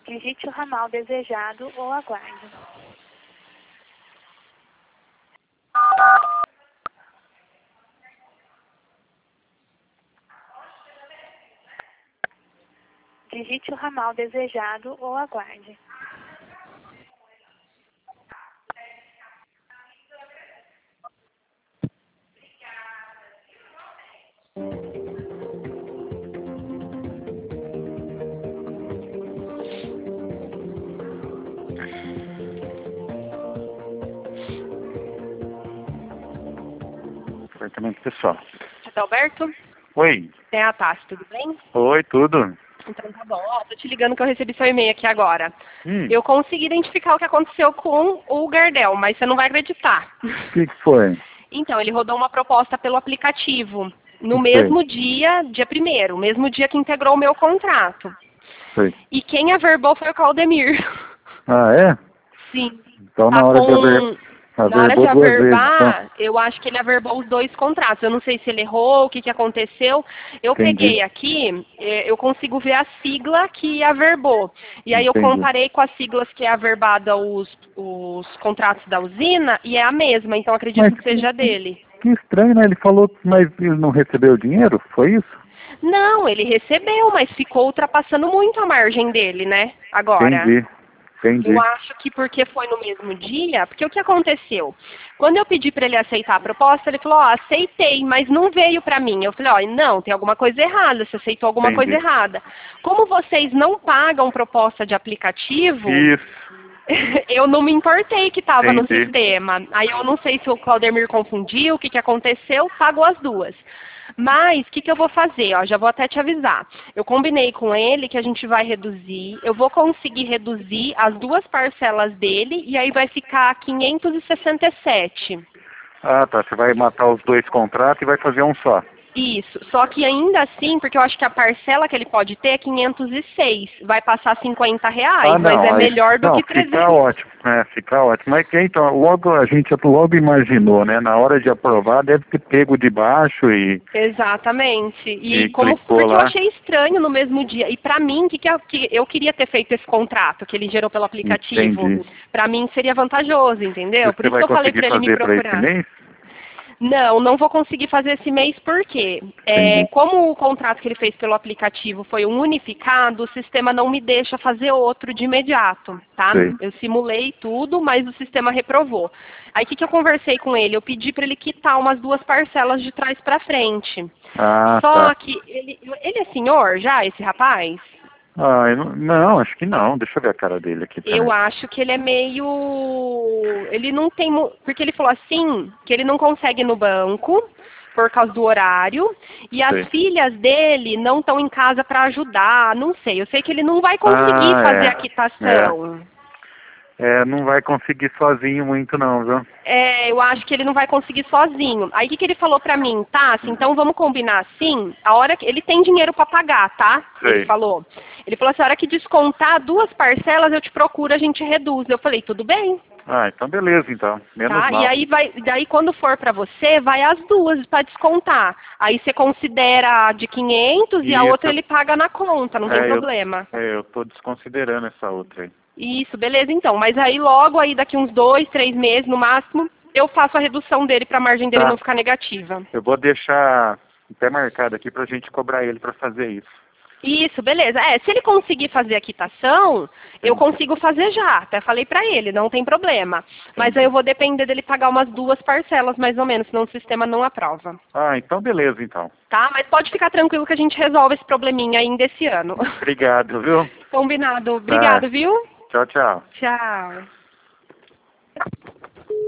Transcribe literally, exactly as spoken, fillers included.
Digite o ramal desejado ou aguarde. Digite o ramal desejado ou aguarde. Departamento pessoal. Alberto? Oi. É a Tati, tudo bem? Oi, tudo? Então tá bom. Ó, tô te ligando que eu recebi seu e-mail aqui agora. Hum. Eu consegui identificar o que aconteceu com o Gardel, mas você não vai acreditar. O que, que foi? Então, ele rodou uma proposta pelo aplicativo no Que mesmo foi? dia, dia primeiro, mesmo dia que integrou o meu contrato. Foi. E quem averbou foi o Claudemir. Ah, é? Sim. Então Tá na hora de com... aver... Na hora averbou de duas vezes, então. averbar, eu acho que ele averbou os dois contratos. Eu não sei se ele errou, o que, que aconteceu. Eu Entendi. peguei aqui, eh, eu consigo ver a sigla que averbou. E aí eu Entendi. comparei com as siglas que é averbada os, os contratos da usina e é a mesma, então acredito Mas que seja dele. Que estranho, né? Ele falou, mas ele não recebeu o dinheiro? Foi isso? Não, ele recebeu, mas ficou ultrapassando muito a margem dele, né? Agora. Entendi. Entendi. Eu acho que porque foi no mesmo dia, porque o que aconteceu? Quando eu pedi para ele aceitar a proposta, ele falou, ó, aceitei, mas não veio para mim. Eu falei, ó, não, tem alguma coisa errada, você aceitou alguma Entendi. coisa errada. Como vocês não pagam proposta de aplicativo, Isso. eu não me importei que estava no Entendi. sistema. Aí eu não sei se o Claudemir confundiu, o que, que aconteceu, pagou as duas. Mas, o que, que eu vou fazer? Ó, já vou até te avisar. Eu combinei com ele que a gente vai reduzir. Eu vou conseguir reduzir as duas parcelas dele e aí vai ficar quinhentos e sessenta e sete. Ah, tá. Você vai matar os dois contratos e vai fazer um só. Isso. Só que ainda assim, porque eu acho que a parcela que ele pode ter é quinhentos e seis. Vai passar cinquenta reais, Ah, não. mas é Aí, melhor do não, que fica trezentos. ótimo. É, fica ótimo. Mas que então, logo a gente logo imaginou, né? Na hora de aprovar, deve ter pego de baixo e... Exatamente. E, E como clicou porque eu lá. achei estranho no mesmo dia. E pra mim, que, que, eu, que eu queria ter feito esse contrato que ele gerou pelo aplicativo. Entendi. Pra mim seria vantajoso, entendeu? Por Você isso vai que eu falei conseguir pra ele me fazer para esse procurar. mês? Não, não vou conseguir fazer esse mês porque, é, Entendi. como o contrato que ele fez pelo aplicativo foi um unificado, o sistema não me deixa fazer outro de imediato, tá? Sei. Eu simulei tudo, mas o sistema reprovou. Aí o que, que eu conversei com ele? Eu pedi para ele quitar umas duas parcelas de trás para frente. Ah, Só tá. que ele, ele é senhor já, esse rapaz? Ah, eu não, não, acho que não. Deixa eu ver a cara dele aqui. Eu Peraí. acho que ele é meio... Ele não tem... mu- Porque ele falou assim, que ele não consegue ir no banco por causa do horário, e as Sei. filhas dele não estão em casa para ajudar, não sei. Eu sei que ele não vai conseguir Ah, fazer é. a quitação. É, não vai conseguir sozinho muito não, viu? É, eu acho que ele não vai conseguir sozinho. Aí o que, que ele falou pra mim, tá? Assim, então vamos combinar assim, a hora que ele tem dinheiro pra pagar, tá? Sei. Ele falou. Ele falou assim, a hora que descontar duas parcelas, eu te procuro, a gente reduz. Eu falei, tudo bem, Ah, então beleza, então. Menos tá? mal. E aí vai, daí quando for pra você, vai as duas pra descontar. Aí você considera a de quinhentos e a Isso. outra ele paga na conta, não tem É, eu, problema. é, eu tô desconsiderando essa outra aí. Isso, beleza então. Mas aí logo aí daqui uns dois, três meses no máximo, eu faço a redução dele para a margem dele Tá. não ficar negativa. Eu vou deixar até marcado aqui pra gente cobrar ele pra fazer isso. Isso, beleza. É, se ele conseguir fazer a quitação, eu consigo fazer já. Até falei pra ele, não tem problema. Mas aí eu vou depender dele pagar umas duas parcelas, mais ou menos, senão o sistema não aprova. Ah, então beleza, então. Tá? Mas pode ficar tranquilo que a gente resolve esse probleminha ainda esse ano. Obrigado, viu? Combinado. Obrigado, Tá. viu? Tchau, tchau. Tchau.